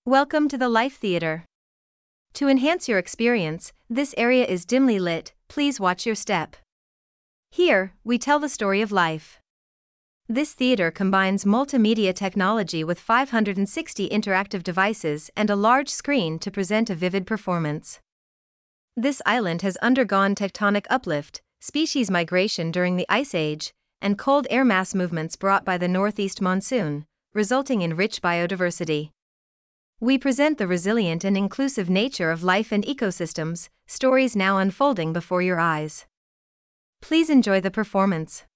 Welcome to the Life Theater. To enhance your experience, this area is dimly lit, please watch your step. Here, we tell the story of life. This theater combines multimedia technology with 560 interactive devices and a large screen to present a vivid performance. This island has undergone tectonic uplift, species migration during the Ice Age, and cold air mass movements brought by the northeast monsoon, resulting in rich biodiversity. We present the resilient and inclusive nature of life and ecosystems, stories now unfolding before your eyes. Please enjoy the performance.